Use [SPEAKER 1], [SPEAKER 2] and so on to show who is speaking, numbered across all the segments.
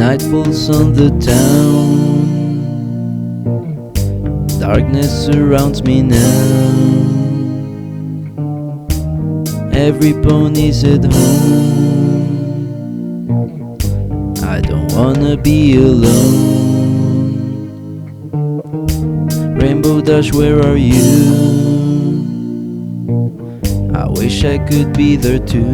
[SPEAKER 1] Night falls on the town, darkness surrounds me now. Every pony's at home, I don't wanna be alone. Rainbow Dash, where are you? I wish I could be there too.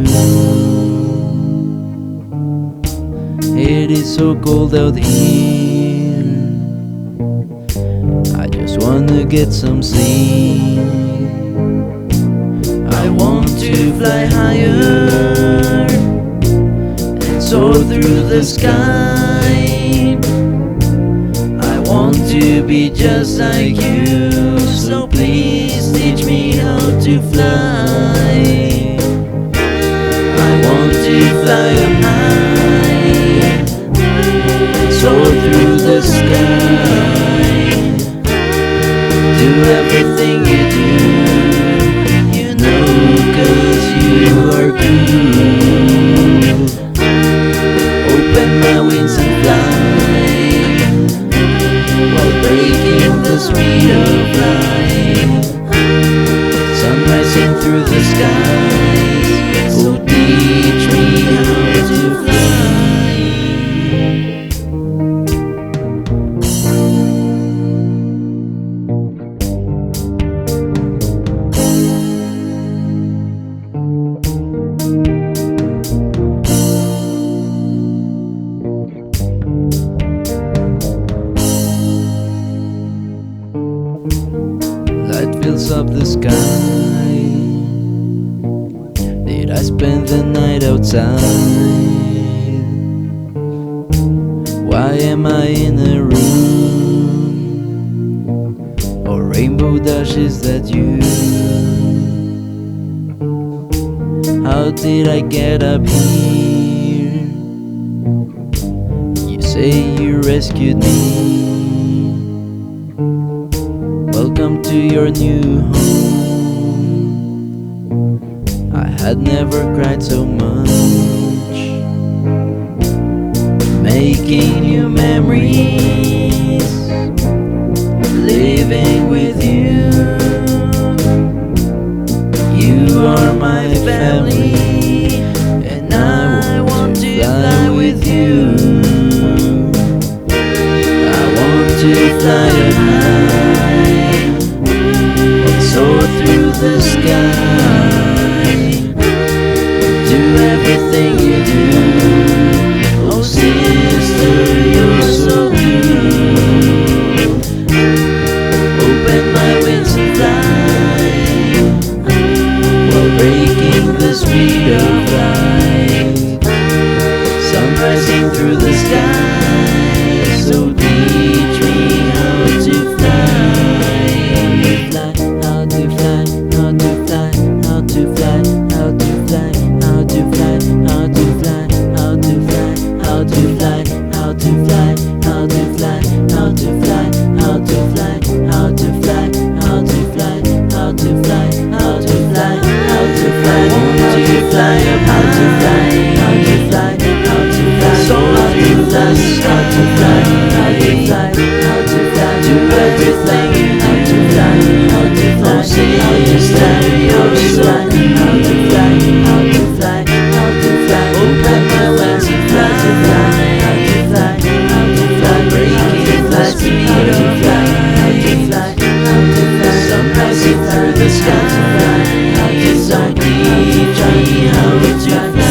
[SPEAKER 1] It is so cold out here, I just wanna get some sleep. I want to fly higher and soar through the sky. I want to be just like you, so please teach me how to fly. I want to fly up high, soar through the sky. Do everything you do, you know, 'cause you are cool. Open my wings and fly, while breaking the speed of light. Sun rising through the skies, so teach me how to fly. Light fills up the sky. Did I spend the night outside? Why am I in a room? Oh, Rainbow Dash, is that you? How did I get up here? You say you rescued me. Welcome to your new home. I had never cried so much, making new memories, living with you. You are my family, and I want to fly with you. I want to fly up high, soar through the sky. Do everything you do, oh sister, you're so cool. Open my wings and fly, while breaking the speed of light. Sun rising through the sky, so teach me how to fly. How to fly, how to fly, how to fly, how to fly, how to fly, how to fly, how to fly, how to fly, how to fly, how to fly, how to fly, how to fly, how to fly, how to fly, how to fly, how to fly, how to fly. Want to fly up, how to fly, how to fly, how to fly, soar through the sky. How to fly, how to fly, how to fly, do everything you need to fly. How to fly, how to fly, you're so cool. How to fly, how to fly, how to fly. Open my wings and fly, how to fly, how to fly, breaking the speed of light. How to fly, how to fly, sun rising through the sky. How to fly, how to fly, teach me how to fly.